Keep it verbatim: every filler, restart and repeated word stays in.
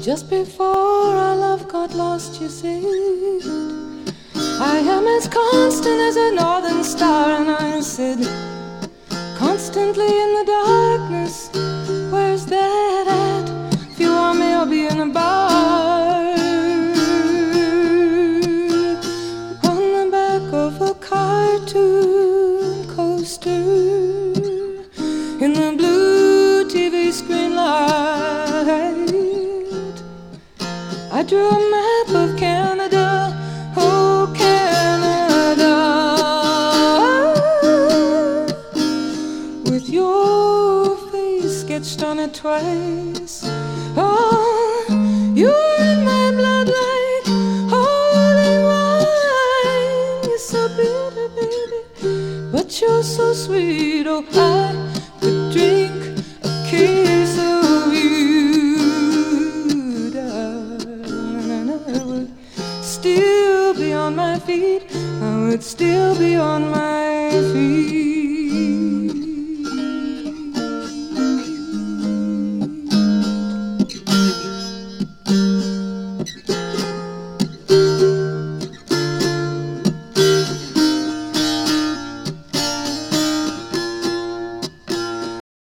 Just before our love got lost, you said, I am as constant as a northern star. And I said, constantly in the darkness, where's that at? If you want me, I'll be in the bar. On the back of a cartoon coaster, in the blue T V screen light, I drew a map of Canada, oh Canada, with your face sketched on it twice. Oh, you're in my blood like holy wine. You're so bitter, baby, but you're so sweet. Oh, I could drink a case of you, darling, and I would still be on my feet. I would still be on my feet.